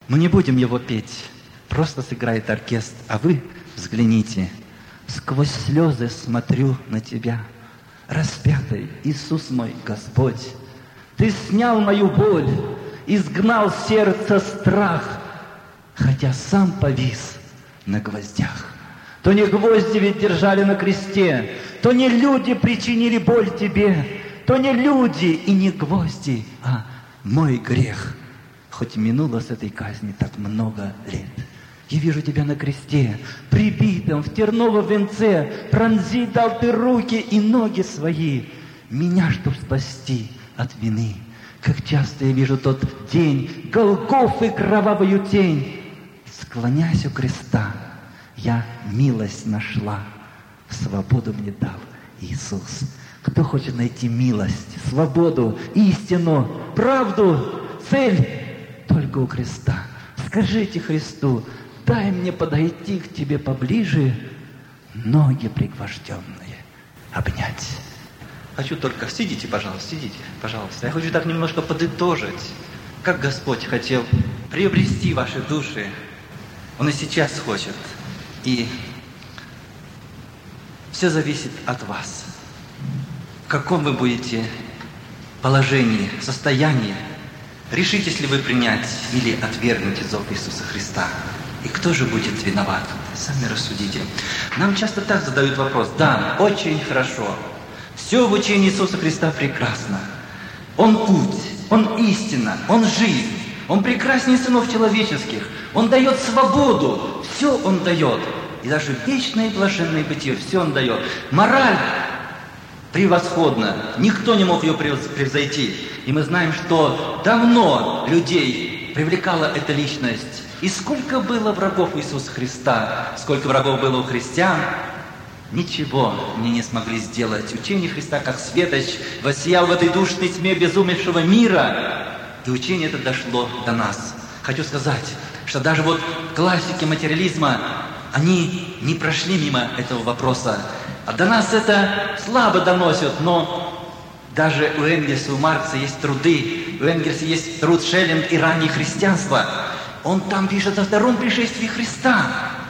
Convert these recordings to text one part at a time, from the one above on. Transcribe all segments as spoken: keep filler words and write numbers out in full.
Мы не будем его петь, просто сыграет оркестр, а вы взгляните. Сквозь слезы смотрю на Тебя, распятый Иисус мой Господь. Ты снял мою боль, изгнал с сердца страх, хотя сам повис на гвоздях. То не гвозди ведь держали на кресте, то не люди причинили боль Тебе, то не люди и не гвозди, а мой грех. Хоть минуло с этой казни так много лет. Я вижу Тебя на кресте, прибитым в терновом венце, пронзи дал Ты руки и ноги свои, меня, чтоб спасти от вины. Как часто я вижу тот день, Голгофы кровавую тень. Склонясь у креста, я милость нашла, свободу мне дал Иисус. Кто хочет найти милость, свободу, истину, правду, цель, только у креста. Скажите Христу: дай мне подойти к Тебе поближе, ноги пригвожденные обнять. Хочу только... Сидите, пожалуйста, сидите, пожалуйста. Я хочу так немножко подытожить, как Господь хотел приобрести ваши души. Он и сейчас хочет. И все зависит от вас. В каком вы будете положении, состоянии. Решитесь ли вы принять или отвергнете зов Иисуса Христа? И кто же будет виноват? Сами рассудите. Нам часто так задают вопрос. Да, очень хорошо. Все в учении Иисуса Христа прекрасно. Он путь, Он истина, Он жизнь. Он прекраснее сынов человеческих. Он дает свободу. Все Он дает. И даже вечное и блаженное бытие. Все Он дает. Мораль превосходна. Никто не мог ее превзойти. И мы знаем, что давно людей привлекала эта личность. И сколько было врагов Иисуса Христа, сколько врагов было у христиан, ничего мне не смогли сделать. Учение Христа, как светоч, воссиял в этой душной тьме безумевшего мира. И учение это дошло до нас. Хочу сказать, что даже вот классики материализма, они не прошли мимо этого вопроса. А до нас это слабо доносят, но даже у Энгельса, у Маркса есть труды. У Энгельса есть труд Шеллинг и раннее христианство. Он там пишет о втором пришествии Христа.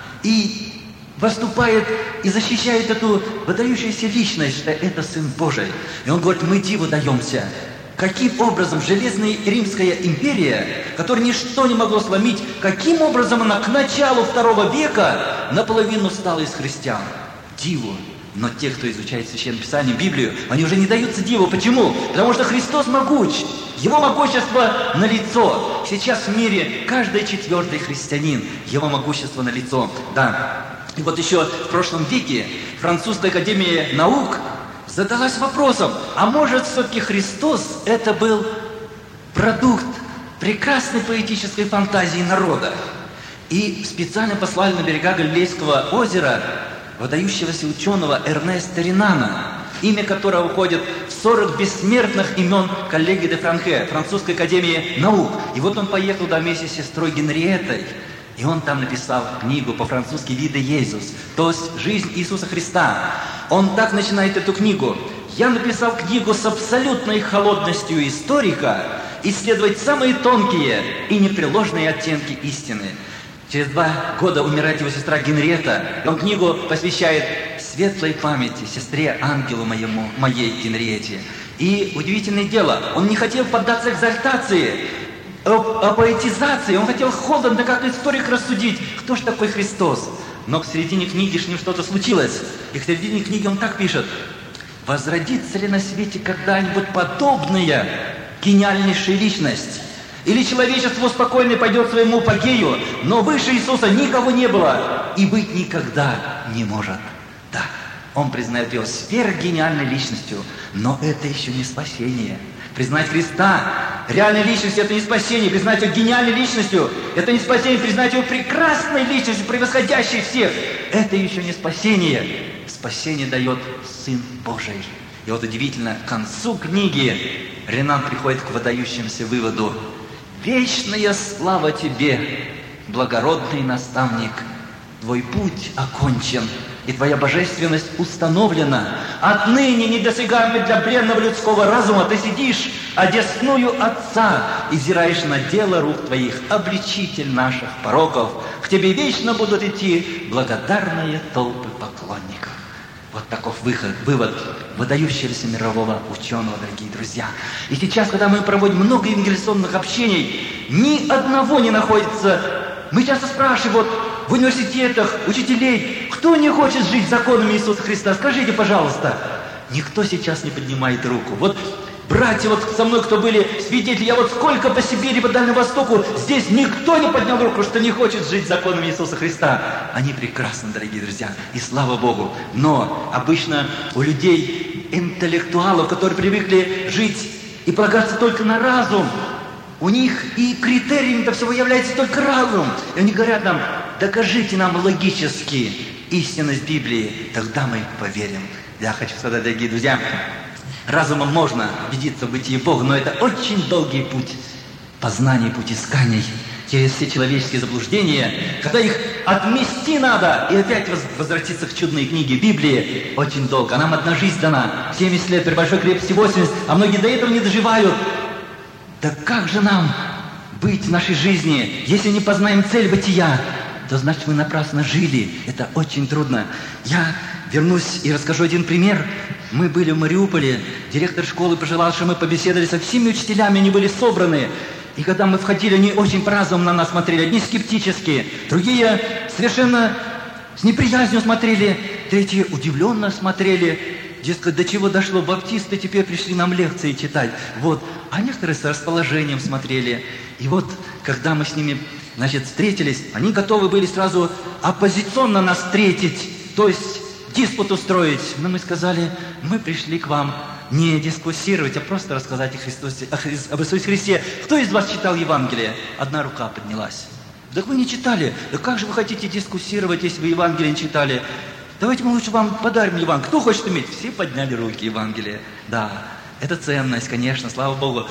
И выступает и защищает эту выдающуюся личность, что это Сын Божий. И он говорит: мы диву даемся. Каким образом Железная Римская империя, которую ничто не могло сломить, каким образом она к началу второго века наполовину стала из христиан? Диву. Но те, кто изучает Священное Писание, Библию, они уже не даются диву. Почему? Потому что Христос могуч. Его могущество налицо. Сейчас в мире каждый четвертый христианин. Его могущество налицо. Да. И вот еще в прошлом веке Французская академия наук задалась вопросом: а может все-таки Христос это был продукт прекрасной поэтической фантазии народа? И специально послали на берега Галилейского озера выдающегося ученого Эрнеста Ренана, имя которого входит в сорок бессмертных имен коллеги де Франке, Французской академии наук. И вот он поехал туда вместе с сестрой Генриеттой, и он там написал книгу по-французски «Вида Иисус», то есть «Жизнь Иисуса Христа». Он так начинает эту книгу: «Я написал книгу с абсолютной холодностью историка, исследовать самые тонкие и непреложные оттенки истины». Через два года умирает его сестра Генриетта. Он книгу посвящает светлой памяти сестре ангелу моему, моей Генриетте. И удивительное дело, он не хотел поддаться экзальтации, поэтизации. Он хотел холодно, как историк, рассудить, кто же такой Христос. Но к середине книги с ним что-то случилось. И к середине книги он так пишет: возродится ли на свете когда-нибудь подобная гениальнейшая личность? Или человечество спокойно пойдет к своему апогею, но выше Иисуса никого не было и быть никогда не может. Да, он признает его сверхгениальной личностью, но это еще не спасение. Признать Христа реальной личностью — это не спасение. Признать его гениальной личностью — это не спасение. Признать его прекрасной личностью, превосходящей всех — это еще не спасение. Спасение дает Сын Божий. И вот удивительно, к концу книги Ренан приходит к выдающемуся выводу: «Вечная слава тебе, благородный наставник Твой путь окончен, и Твоя божественность установлена. Отныне недосягаемый для бренного людского разума Ты сидишь, одесную Отца, и взираешь на дело рук Твоих, обличитель наших пороков. К Тебе вечно будут идти благодарные толпы поклонников. Вот таков выход, вывод выдающегося мирового ученого, дорогие друзья. И сейчас, когда мы проводим много евангелизационных общений, ни одного не находится. Мы часто спрашиваем вот, в университетах учителей, кто не хочет жить законами Иисуса Христа? Скажите, пожалуйста. Никто сейчас не поднимает руку. Вот братья вот со мной, кто были свидетели, я вот сколько по Сибири, по Дальнему Востоку, здесь никто не поднял руку, что не хочет жить законами Иисуса Христа. Они прекрасны, дорогие друзья, и слава Богу. Но обычно у людей, интеллектуалов, которые привыкли жить и полагаться только на разум, у них и критерием этого всего является только разум. И они говорят нам, докажите нам логически истинность Библии, тогда мы поверим. Я хочу сказать, дорогие друзья, разумом можно убедиться в бытии Бога, но это очень долгий путь познания, путь исканий через все человеческие заблуждения, когда их отмести надо и опять возвратиться к чудной книге Библии, очень долго. А нам одна жизнь дана, семьдесят лет, при большой крепости восемьдесят, а многие до этого не доживают. Да как же нам быть в нашей жизни, если не познаем цель бытия? То значит, мы напрасно жили. Это очень трудно. Я вернусь и расскажу один пример. Мы были в Мариуполе, директор школы пожелал, что мы побеседовали со всеми учителями, они были собраны. И когда мы входили, они очень по-разному на нас смотрели. Одни скептически, другие совершенно с неприязнью смотрели, третьи удивленно смотрели. Дескать, до чего дошло, баптисты теперь пришли нам лекции читать. Вот. А некоторые с расположением смотрели. И вот, когда мы с ними, значит, встретились, они готовы были сразу оппозиционно нас встретить, то есть диспут устроить. Но мы сказали, мы пришли к вам не дискуссировать, а просто рассказать о Христусе, о Хри... об Иисусе Христе. Кто из вас читал Евангелие? Одна рука поднялась. Так вы не читали. Да как же вы хотите дискуссировать, если вы Евангелие не читали? Давайте мы лучше вам подарим Евангелие. Кто хочет иметь? Все подняли руки Евангелие. Да, это ценность, конечно, слава Богу.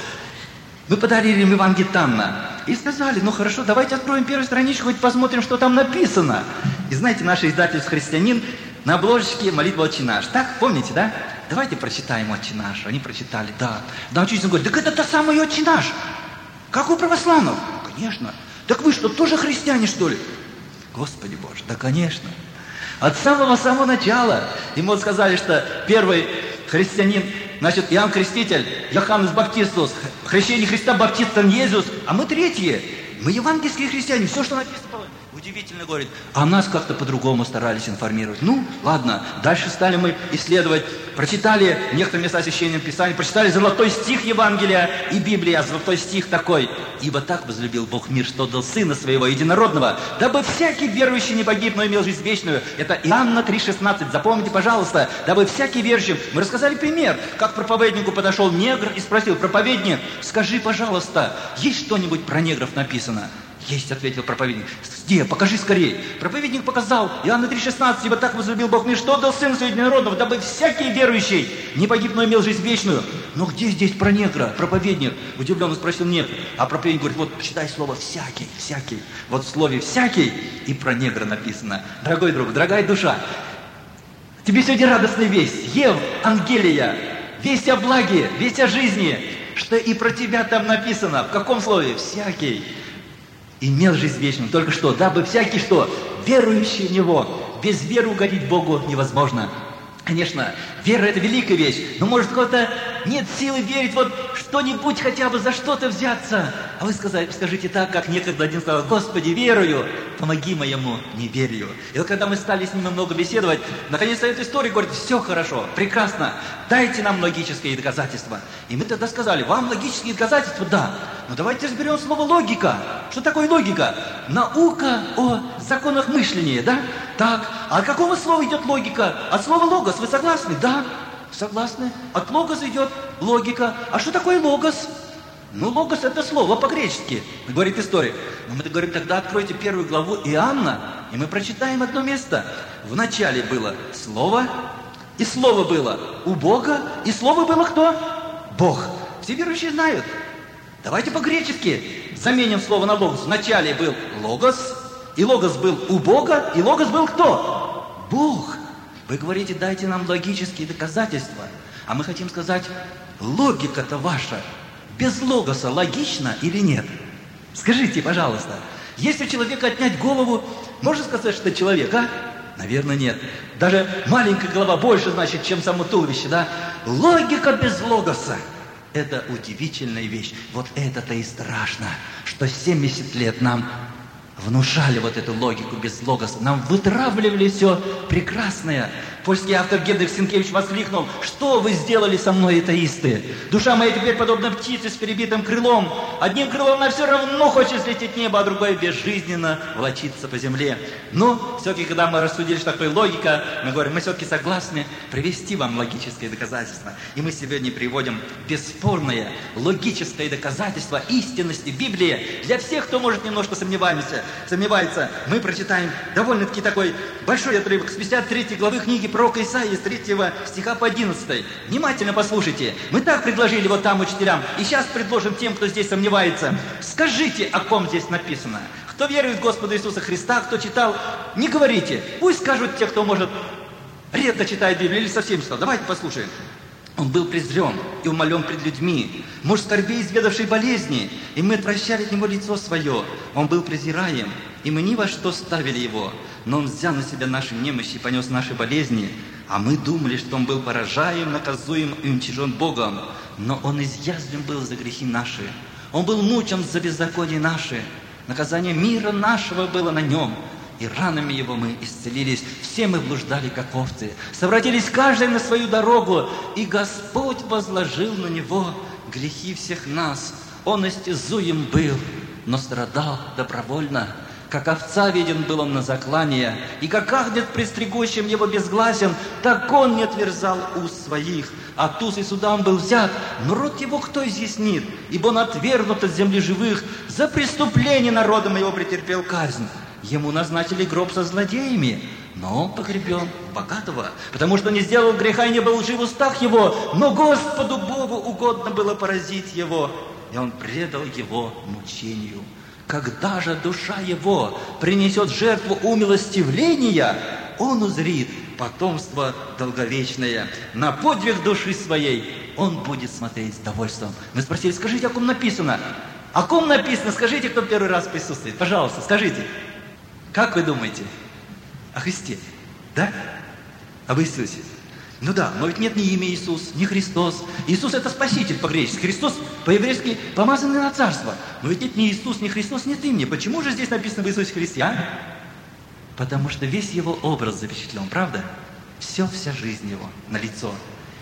Мы подарили им Евангелие Танна. И сказали, ну хорошо, давайте откроем первую страничку, хоть посмотрим, что там написано. И знаете, наш издательство «Христианин» на обложечке молитва «Отче наш». Так, помните, да? Давайте прочитаем «Отче наш». Они прочитали, да. Да, учитель говорит, так это тот самый «Отче наш». Как у православных? Конечно. Так вы что, тоже христиане, что ли? Господи Боже, да, конечно. От самого-самого начала. Ему вот сказали, что первый христианин, значит, Иоанн Креститель, Йоханнес Баптистус, хрещение Христа Баптистом Иисус, а мы третьи. Мы евангельские христиане, все, что написано, удивительно, говорит. А нас как-то по-другому старались информировать. Ну, ладно, дальше стали мы исследовать, прочитали некоторые места Священного Писания, прочитали золотой стих Евангелия и Библии, а золотой стих такой. «Ибо так возлюбил Бог мир, что отдал Сына Своего Единородного, дабы всякий верующий не погиб, но имел жизнь вечную». Это Иоанна три шестнадцать, запомните, пожалуйста. «Дабы всякий верующий». Мы рассказали пример, как к проповеднику подошел негр и спросил, проповедник, скажи, пожалуйста, есть что-нибудь про негров написано? «Есть», — ответил проповедник. «Где? Покажи скорее». Проповедник показал. Иоанна три шестнадцать. «Ибо так возлюбил Бог мир, что отдал Сына Своего Единородного, дабы всякий верующий не погиб, но имел жизнь вечную». Но где здесь про негра? Проповедник удивленно спросил негр. А проповедник говорит, вот читай слово «всякий», «всякий». Вот в слове «всякий» и про негра написано. Дорогой друг, дорогая душа, тебе сегодня радостная весть. Ев, Ангелия, весть о благе, весть о жизни, что и про тебя там написано. В каком слове? «Всякий». Имел жизнь вечную. Только что, дабы всякий что? Верующий в Него. Без веры угодить Богу невозможно. Конечно, вера – это великая вещь, но, может, у кого-то нет силы верить, вот что-нибудь хотя бы за что-то взяться. А вы сказали, скажите так, как некогда один сказал, «Господи, верую, помоги моему неверию». И вот когда мы стали с ним много беседовать, наконец-то эта история говорит, все хорошо, прекрасно, дайте нам логические доказательства. И мы тогда сказали, вам логические доказательства? Да. Но давайте разберем слово «логика». Что такое логика? Наука о законах мышления, да? Так. А от какого слова идет логика? От слова «логос». Вы согласны? Да. Согласны. От логоса идет логика. А что такое логос? Ну, логос – это слово по-гречески, говорит историк. Но мы говорим, тогда откройте первую главу Иоанна, и мы прочитаем одно место. В начале было слово, и слово было у Бога, и слово было кто? Бог. Все верующие знают. Давайте по-гречески заменим слово на логос. В начале был логос, И Логос был у Бога, и Логос был кто? Бог. Вы говорите, дайте нам логические доказательства. А мы хотим сказать, логика-то ваша без Логоса логична или нет? Скажите, пожалуйста, если у человека отнять голову, можно сказать, что это человек, а? Наверное, нет. Даже маленькая голова больше значит, чем само туловище, да? Логика без Логоса – это удивительная вещь. Вот это-то и страшно, что семьдесят лет нам внушали вот эту логику без Логоса. Нам вытравливали все прекрасное. Польский автор Генрих Сенкевич воскликнул: «Что вы сделали со мной, атеисты? Душа моя теперь подобна птице с перебитым крылом. Одним крылом она все равно хочет взлететь в небо, а другое безжизненно волочиться по земле». Но все-таки, когда мы рассудили, что такое логика, мы говорим, мы все-таки согласны привести вам логические доказательства. И мы сегодня приводим бесспорное логическое доказательство истинности Библии для всех, кто, может, немножко сомневаемся, сомневается. Мы прочитаем довольно-таки такой большой отрывок с пятьдесят третьей главы книги пророка Исаии с третьего стиха по одиннадцатый. Внимательно послушайте. Мы так предложили вот там учителям, и сейчас предложим тем, кто здесь сомневается. Скажите, о ком здесь написано. Кто верует в Господа Иисуса Христа, кто читал, не говорите. Пусть скажут те, кто, может, редко читает Библию или совсем читал. Давайте послушаем. Он был презрен и умолен пред людьми, муж скорбей, изведавший болезни, и мы отвращали от него лицо свое. Он был презираем, и мы ни во что ставили его, но он взял на себя наши немощи и понес наши болезни, а мы думали, что он был поражаем, наказуем и уничижен Богом, но он изъязвлен был за грехи наши, он был мучен за беззаконие наши, наказание мира нашего было на нем, и ранами его мы исцелились. Все мы блуждали, как овцы, совратились каждый на свою дорогу, и Господь возложил на него грехи всех нас. Он истязуем был, но страдал добровольно. Как овца виден был он на заклание, и как агнец престригущим его безгласен, так он не отверзал уст своих. От уз и суда он был взят, но рот его кто изъяснит? Ибо он отвергнут от земли живых, за преступление народом его претерпел казнь. Ему назначили гроб со злодеями, но он погребен богатого, потому что не сделал греха и не был лжив в устах его, но Господу Богу угодно было поразить его, и он предал его мучению. Когда же душа его принесет жертву умилостивления, он узрит потомство долговечное. На подвиг души своей он будет смотреть с довольством. Мы спросили, скажите, о ком написано? О ком написано? Скажите, кто первый раз присутствует. Пожалуйста, скажите. Как вы думаете? О Христе, да? Об Иисусе. Ну да, но ведь нет ни имя Иисус, ни Христос. Иисус – это Спаситель по-гречески. Христос по-еврейски помазанный на царство. Но ведь нет ни Иисус, ни Христос, нет имени. Почему же здесь написано в Иисусе Христе, а? Потому что весь его образ запечатлен, правда? Все, вся жизнь его налицо.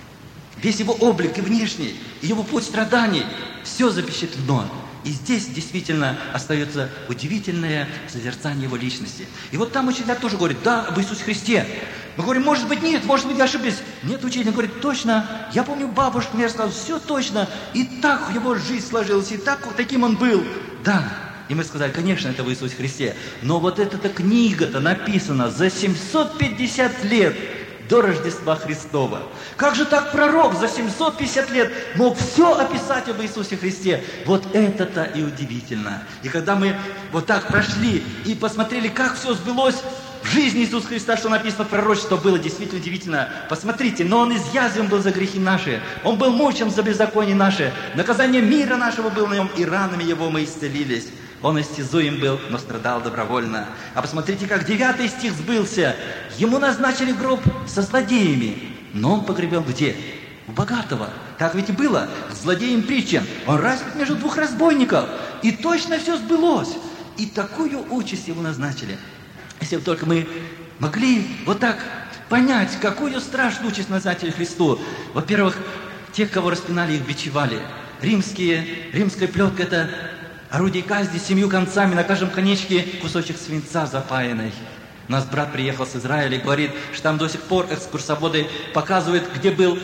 Весь его облик и внешний, и его путь страданий, все запечатлено. И здесь действительно остается удивительное созерцание его личности. И вот там учитель тоже говорит, да, об Иисусе Христе. Мы говорим, может быть, нет, может быть, я ошиблись. Нет, учитель говорит, точно, я помню, бабушка мне рассказала, все точно. И так его жизнь сложилась, и так, таким он был. Да, и мы сказали, конечно, это в Иисусе Христе. Но вот эта книга-то написана за семьсот пятьдесят лет до Рождества Христова. Как же так пророк за семьсот пятьдесят лет мог все описать об Иисусе Христе? Вот это-то и удивительно. И когда мы вот так прошли и посмотрели, как все сбылось в жизни Иисуса Христа, что написано в пророчестве, было действительно удивительно. Посмотрите, но Он изъязвлен был за грехи наши, Он был мучен за беззаконие наши, наказание мира нашего было на Нем, и ранами Его мы исцелились. Он истязуем был, но страдал добровольно. А посмотрите, как девятый стих сбылся. Ему назначили гроб со злодеями, но он погребен где? У богатого. Так ведь и было. Злодеем притчен. Он распят между двух разбойников. И точно все сбылось. И такую участь ему назначили. Если бы только мы могли вот так понять, какую страшную участь назначили Христу. Во-первых, тех, кого распинали, их бичевали. Римские, римская плетка – это орудие казни с семью концами, на каждом конечке кусочек свинца запаянный. У нас брат приехал с Израиля и говорит, что там до сих пор экскурсоводы показывают, где был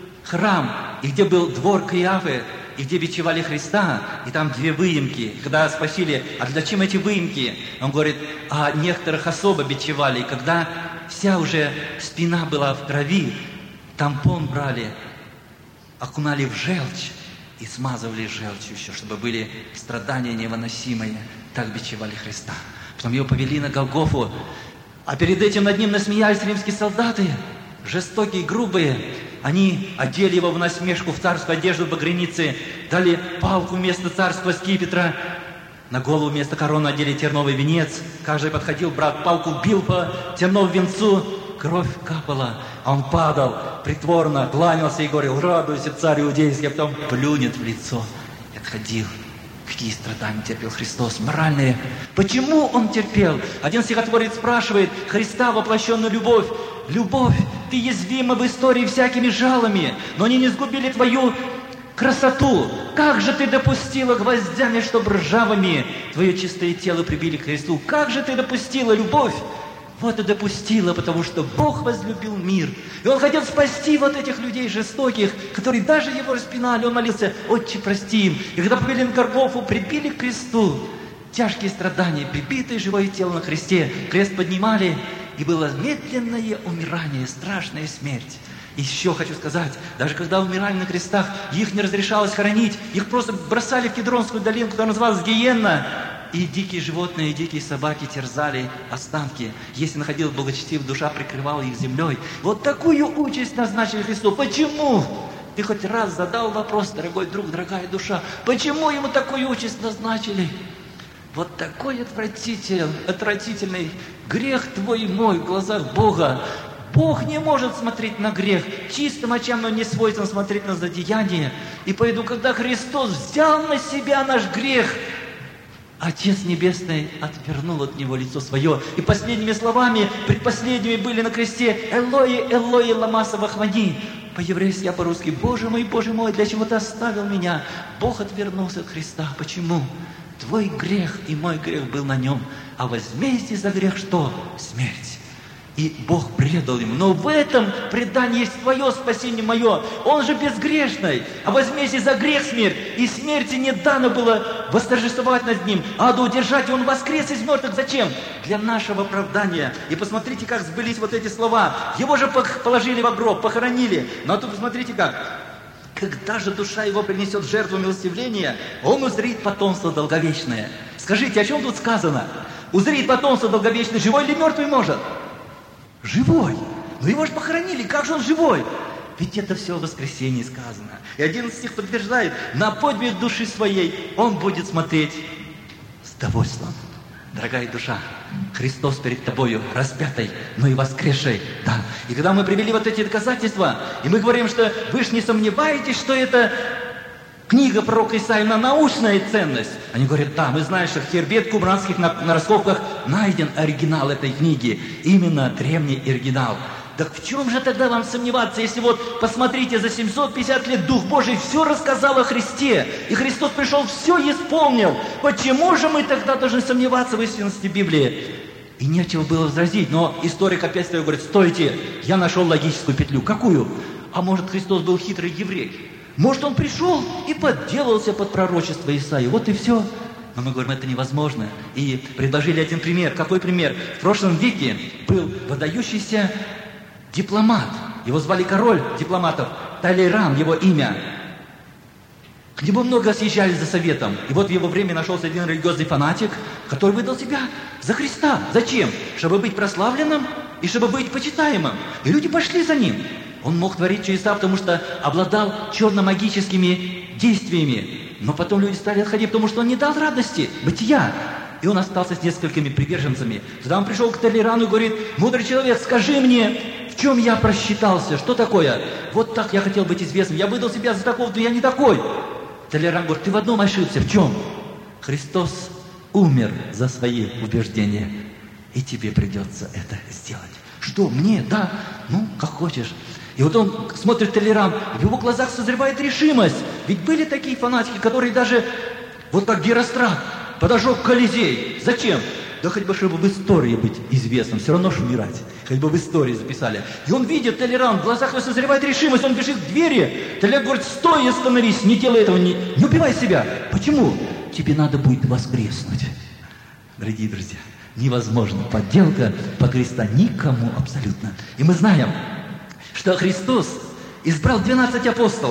храм, и где был двор Каиафы, и где бичевали Христа, и там две выемки. Когда спросили, а зачем эти выемки? Он говорит, а некоторых особо бичевали, и когда вся уже спина была в крови, тампон брали, окунали в желчь, и смазывали желчью еще, чтобы были страдания невыносимые. Так бичевали Христа. Потом его повели на Голгофу. А перед этим над ним насмеялись римские солдаты, жестокие, грубые. Они одели его в насмешку в царскую одежду багряницы, дали палку вместо царского скипетра, на голову вместо короны одели терновый венец. Каждый подходил, брат палку бил по терновому венцу, кровь капала, а он падал, притворно кланялся и говорил: радуйся, царь иудейский, а потом плюнет в лицо и отходил. Какие страдания терпел Христос, моральные. Почему Он терпел? Один стихотворец спрашивает Христа воплощенную любовь. Любовь, ты язвима в истории всякими жалами, но они не сгубили твою красоту. Как же ты допустила гвоздями, чтоб ржавыми твое чистое тело прибили к кресту? Как же ты допустила любовь? Вот и допустила, потому что Бог возлюбил мир. И Он хотел спасти вот этих людей жестоких, которые даже Его распинали. Он молился: Отче, прости им. И когда повели на Голгофу, прибили к кресту. Тяжкие страдания, прибитое живое тело на кресте. Крест поднимали, и было медленное умирание, страшная смерть. И еще хочу сказать, даже когда умирали на крестах, их не разрешалось хоронить. Их просто бросали в Кедронскую долину, которая называлась Гиенна. И дикие животные, и дикие собаки терзали останки. Если находилась благочестивая душа, прикрывала их землей. Вот такую участь назначили Христу. Почему? Ты хоть раз задал вопрос, дорогой друг, дорогая душа, почему ему такую участь назначили? Вот такой отвратительный, отвратительный грех твой и мой в глазах Бога. Бог не может смотреть на грех. Чистым очам, но не свойственно смотреть на злодеяние. И поэтому, когда Христос взял на себя наш грех, Отец Небесный отвернул от Него лицо свое. И последними словами, предпоследними были на кресте: «Элои, Элои, лама савахвани». По-еврейски, а по-русски: «Боже мой, Боже мой, для чего Ты оставил меня?» Бог отвернулся от Христа. Почему? Твой грех и мой грех был на Нем. А возмездие за грех что? Смерть. И Бог предал ему. Но в этом предании есть твое спасение, мое. Он же безгрешный. А возмездие за грех смерть. И смерти не дано было восторжествовать над ним, а да удержать. И он воскрес из мертвых. Зачем? Для нашего оправдания. И посмотрите, как сбылись вот эти слова. Его же положили в гроб, похоронили. Но тут посмотрите как. Когда же душа его принесет жертву милостивления, он узрит потомство долговечное. Скажите, о чем тут сказано? Узрит потомство долговечное, живой или мертвый может? Живой. Но его же похоронили, как же он живой? Ведь это все в воскресенье сказано. И одиннадцатый стих подтверждает: на подвиг души своей он будет смотреть с довольством. Дорогая душа, Христос перед тобою распятый, но и воскресший. Да. И когда мы привели вот эти доказательства, и мы говорим, что вы же не сомневаетесь, что это книга пророка Исаии на научная ценность. Они говорят: да, мы знаем, что в Хербет Кубранских на, на раскопках найден оригинал этой книги. Именно древний оригинал. Так в чем же тогда вам сомневаться, если вот посмотрите, за семьсот пятьдесят лет Дух Божий все рассказал о Христе, и Христос пришел, все исполнил. Почему же мы тогда должны сомневаться в истинности Библии? И нечего было возразить, но историк опять стоит и говорит: стойте, я нашел логическую петлю. Какую? А может, Христос был хитрый еврей? Может, он пришел и подделался под пророчество Исаии. Вот и все. Но мы говорим, это невозможно. И предложили один пример. Какой пример? В прошлом веке был выдающийся дипломат. Его звали король дипломатов. Талейран, его имя. К нему много съезжали за советом. И вот в его время нашелся один религиозный фанатик, который выдал себя за Христа. Зачем? Чтобы быть прославленным и чтобы быть почитаемым. И люди пошли за ним. Он мог творить чудеса, потому что обладал черно-магическими действиями. Но потом люди стали отходить, потому что он не дал радости, бытия. И он остался с несколькими приверженцами. Тогда он пришел к Талейрану и говорит: мудрый человек, скажи мне, в чем я просчитался? Что такое? Вот так я хотел быть известным. Я выдал себя за такого, но я не такой. Талейран говорит: ты в одном ошибся. В чем? Христос умер за свои убеждения. И тебе придется это сделать. Что, мне? Да. Ну, как хочешь. И вот он смотрит Талейран, в его глазах созревает решимость. Ведь были такие фанатики, которые даже, вот как Герострат, подожег Колизей. Зачем? Да хоть бы, чтобы в истории быть известным, все равно ж умирать. Хоть бы в истории записали. И он видит Талейран, в глазах его созревает решимость, он бежит к двери. Талейран говорит: стой и остановись, не делай этого, не, не убивай себя. Почему? Тебе надо будет воскреснуть. Дорогие друзья, невозможно подделка под Христа никому абсолютно. И мы знаем, что Христос избрал двенадцать апостолов.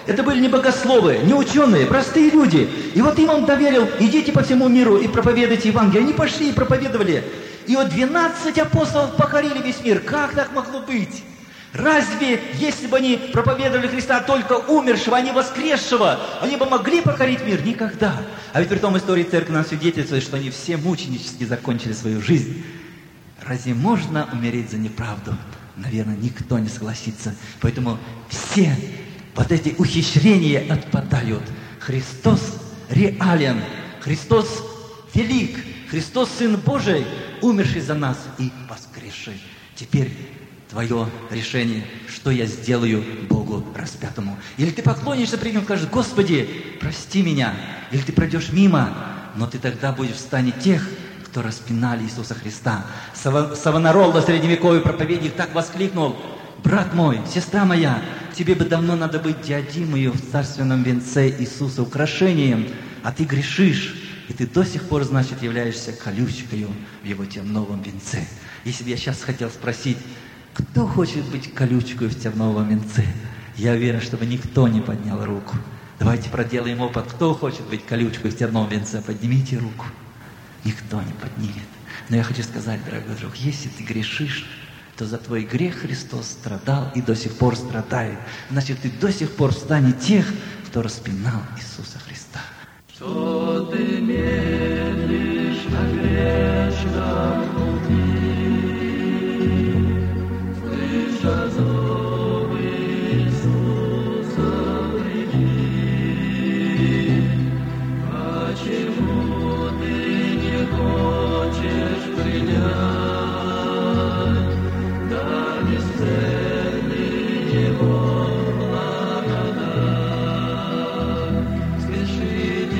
Это были не богословы, не ученые, простые люди. И вот им он доверил, идите по всему миру и проповедуйте Евангелие. Они пошли и проповедовали. И вот двенадцать апостолов покорили весь мир. Как так могло быть? Разве, если бы они проповедовали Христа только умершего, а не воскресшего, они бы могли покорить мир? Никогда. А ведь при том истории церкви нам свидетельствует, что они все мученически закончили свою жизнь. Разве можно умереть за неправду? Наверное, никто не согласится. Поэтому все вот эти ухищрения отпадают. Христос реален. Христос велик. Христос Сын Божий, умерший за нас и воскресший. Теперь твое решение, что я сделаю Богу распятому. Или ты поклонишься пред Ним и скажешь: Господи, прости меня. Или ты пройдешь мимо, но ты тогда будешь в стане тех, кто распинали Иисуса Христа. Савонарол до средневековый проповедник так воскликнул: брат мой, сестра моя, тебе бы давно надо быть диадимою в царственном венце Иисуса, украшением, а ты грешишь, и ты до сих пор, значит, являешься колючкою в Его терновом венце. Если бы я сейчас хотел спросить, кто хочет быть колючкой в терновом венце? Я уверен, чтобы никто не поднял руку. Давайте проделаем опыт. Кто хочет быть колючкой в терновом венце? Поднимите руку. Никто не поднимет. Но я хочу сказать, дорогой друг, если ты грешишь, то за твой грех Христос страдал и до сих пор страдает. Значит, ты до сих пор в стане тех, кто распинал Иисуса Христа. Что ты медлишь на грешном пути? Слыша зов Иисуса, приди. Почему ты не хочешь принять дар бесценный Его благодать? Спеши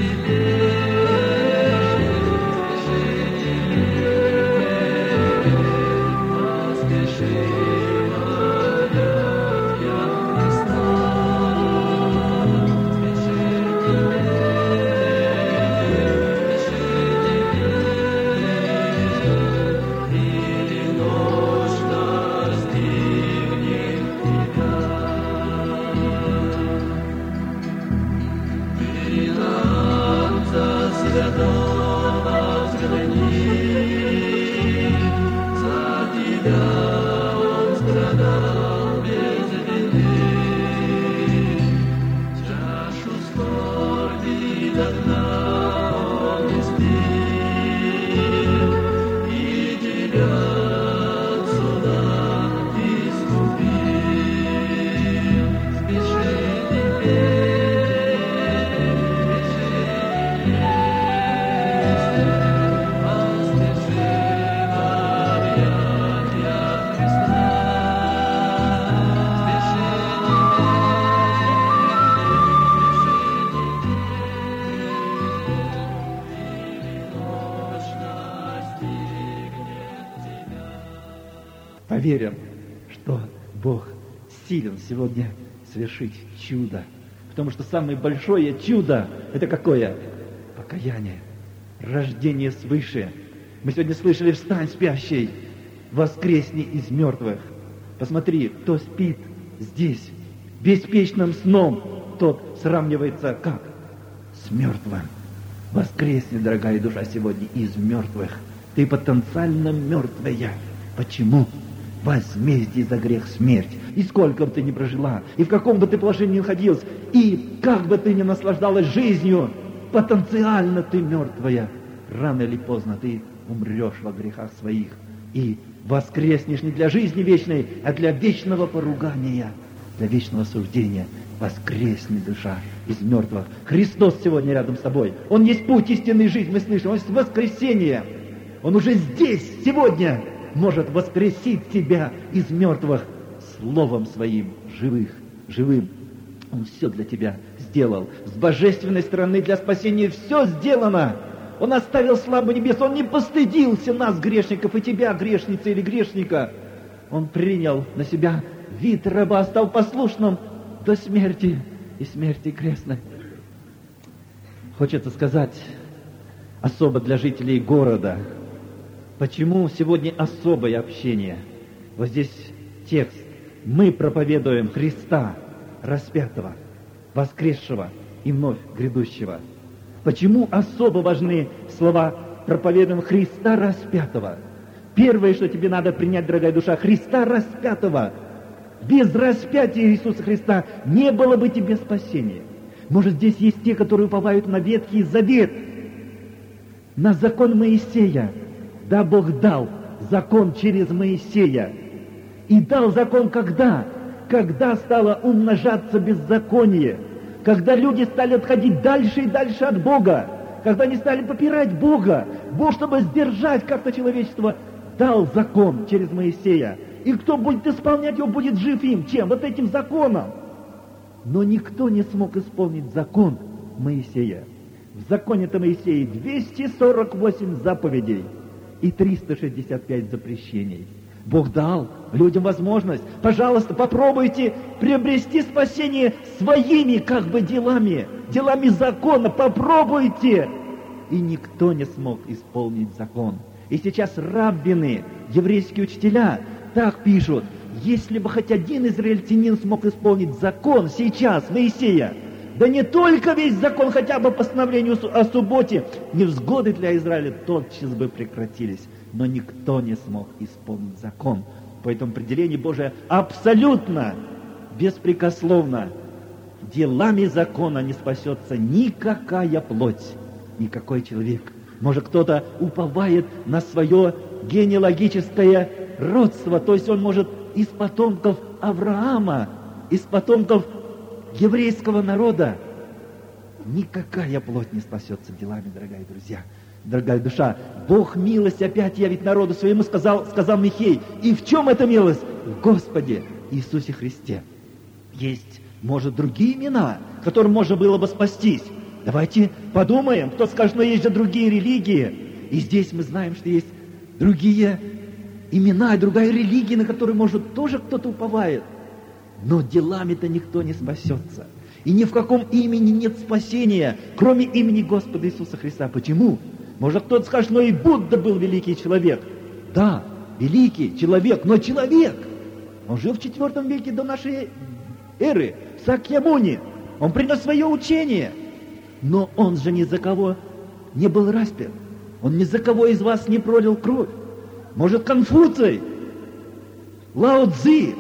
Поверим, что Бог силен сегодня совершить чудо. Потому что самое большое чудо – это какое? Покаяние, рождение свыше. Мы сегодня слышали: «Встань, спящий, воскресни из мертвых». Посмотри, кто спит здесь, беспечным сном, тот сравнивается как? С мертвым. Воскресни, дорогая душа, сегодня из мертвых. Ты потенциально мертвая. Почему? Возмездие за грех — смерть. И сколько бы ты ни прожила, и в каком бы ты положении ни находилась, и как бы ты ни наслаждалась жизнью, потенциально ты мертвая. Рано или поздно ты умрешь во грехах своих и воскреснешь не для жизни вечной, а для вечного поругания, для вечного суждения. Воскресни, душа, из мертвых. Христос сегодня рядом с тобой. Он есть путь истинной жизни, мы слышим. Он есть воскресение. Он уже здесь, сегодня, может воскресить тебя из мертвых словом своим, живых, живым. Он все для тебя сделал. С божественной стороны для спасения все сделано. Он оставил славу небес. Он не постыдился нас, грешников, и тебя, грешницы или грешника. Он принял на себя вид раба, стал послушным до смерти и смерти крестной. Хочется сказать особо для жителей города. Почему сегодня особое общение? Вот здесь текст. Мы проповедуем Христа распятого. воскресшего и вновь грядущего. Почему особо важны слова проповедуем Христа распятого? Первое, что тебе надо принять, дорогая душа, Христа распятого. Без распятия Иисуса Христа не было бы тебе спасения. Может, здесь есть те, которые уповают на Ветхий Завет, на закон Моисея. Да, Бог дал закон через Моисея. И дал закон когда? Когда стало умножаться беззаконие. Когда люди стали отходить дальше и дальше от Бога. Когда они стали попирать Бога. Бог, чтобы сдержать как-то человечество, дал закон через Моисея. И кто будет исполнять его, будет жив им. Чем? Вот этим законом. Но никто не смог исполнить закон Моисея. В законе-то Моисея двести сорок восемь заповедей и триста шестьдесят пять запрещений. Бог дал людям возможность. Пожалуйста, попробуйте приобрести спасение своими как бы делами, делами закона. Попробуйте. И никто не смог исполнить закон. И сейчас раббины, еврейские учителя, так пишут: если бы хоть один израильтянин смог исполнить закон сейчас, Моисея, да не только весь закон, хотя бы постановлению о субботе, невзгоды для Израиля тотчас бы прекратились. Но никто не смог исполнить закон. Поэтому определение Божие абсолютно, беспрекословно. Делами закона не спасется никакая плоть, никакой человек. Может, кто-то уповает на свое генеалогическое родство, то есть он может из потомков Авраама, из потомков еврейского народа. Никакая плоть не спасется делами, дорогие друзья. Дорогая душа, Бог милость опять явит народу своему, сказал, сказал Михей. И в чем эта милость? В Господе Иисусе Христе. Есть, может, другие имена, которым можно было бы спастись. Давайте подумаем, кто скажет, но есть же другие религии. И здесь мы знаем, что есть другие имена, другая религия, на которую, может, тоже кто-то уповает. Но делами-то никто не спасется. И ни в каком имени нет спасения, кроме имени Господа Иисуса Христа. Почему? Может, кто-то скажет, но и Будда был великий человек. Да, великий человек, но человек. Он жил в четвертом веке до нашей эры, в Сакьямуни. Он принес свое учение. Но он же ни за кого не был распят. Он ни за кого из вас не пролил кровь. Может, Конфуций, Лао Цзи,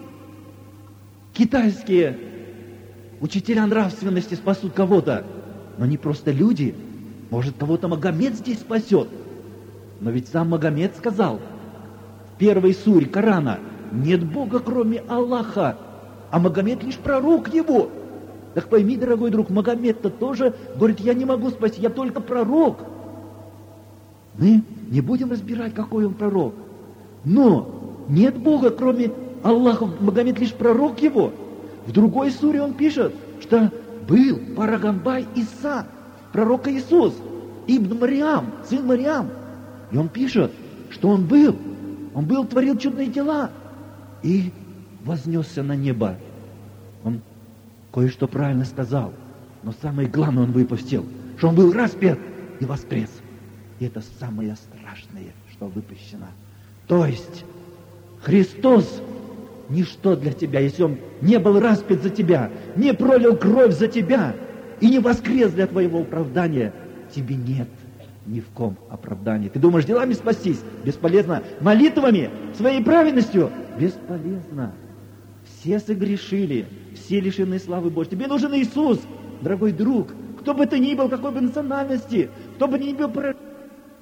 китайские учителя нравственности спасут кого-то. Но не просто люди. Может, кого-то Магомед здесь спасет. Но ведь сам Магомед сказал в первой суре Корана: нет Бога, кроме Аллаха, а Магомед лишь пророк его. Так пойми, дорогой друг, Магомед-то тоже говорит: я не могу спасти, я только пророк. Мы не будем разбирать, какой он пророк. Но нет Бога, кроме Аллаха, Магомед лишь пророк его. В другой суре он пишет, что был Парагамбай Иса, пророк Иисус, Ибн Мариам, сын Мариам. И он пишет, что он был, он был, творил чудные дела и вознесся на небо. Он кое-что правильно сказал, но самое главное он выпустил, что он был распят и воскрес. И это самое страшное, что выпущено. То есть Христос ничто для тебя, если он не был распят за тебя, не пролил кровь за тебя и не воскрес для твоего оправдания, тебе нет ни в ком оправдания. Ты думаешь, делами спастись? Бесполезно. Молитвами, своей праведностью? Бесполезно. Все согрешили, все лишены славы Божьей. Тебе нужен Иисус, дорогой друг. Кто бы ты ни был, какой бы национальности, кто бы ни был...